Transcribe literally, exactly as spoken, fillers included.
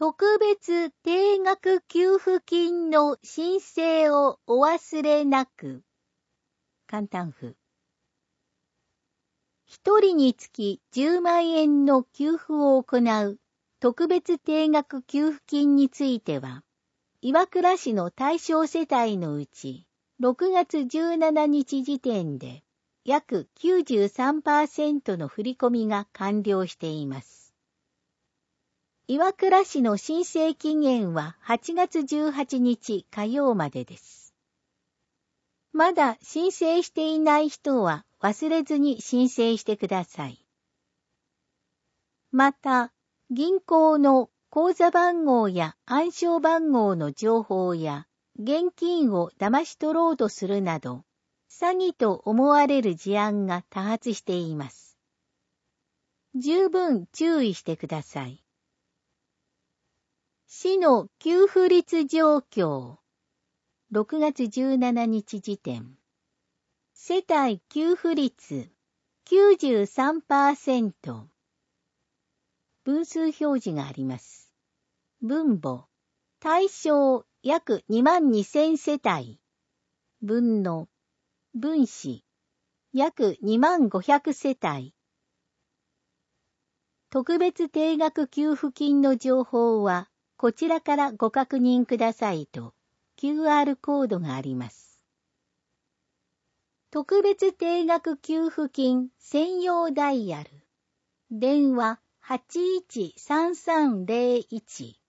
特別定額給付金の申請をお忘れなく。簡単符。一人につきじゅうまんえんの給付を行う特別定額給付金については、岩倉市の対象世帯のうち、ろくがつじゅうしちにち時点で約 きゅうじゅうさんパーセント の振り込みが完了しています。岩倉市の申請期限ははちがつじゅうはちにち火曜までです。まだ申請していない人は忘れずに申請してください。また、銀行の口座番号や暗証番号の情報や現金を騙し取ろうとするなど、詐欺と思われる事案が多発しています。十分注意してください。市の給付率状況。ろくがつじゅうしちにち時点。世帯給付率 きゅうじゅうさんパーセント。分数表示があります。分母。対象約にまんにせん世帯。分の。分子。約にまんごひゃく世帯。特別定額給付金の情報は、こちらからご確認くださいと キューアール コードがあります。特別定額給付金専用ダイヤル。電話はちいちさんさんゼロいち。